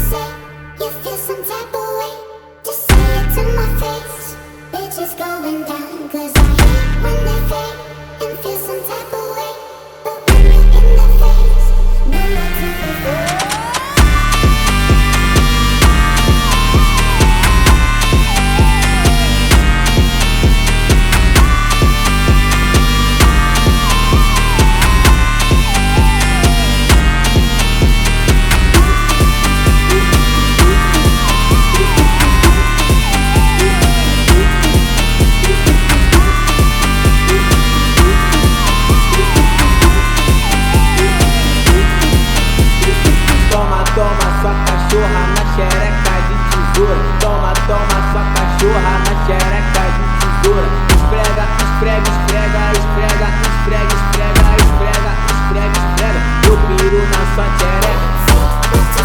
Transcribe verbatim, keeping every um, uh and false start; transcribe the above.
say you feel some type of way, just say it to my face. Bitches going down, cause I hate when they fake and feel some type of way, but when you're in the face, no more to Toma, toma sua cachorra na xereca de tesoura. Esfrega, esfrega, esfrega, esfrega, esfrega, esfrega, esfrega, esfrega, esfrega. Eu piro na sua xereca.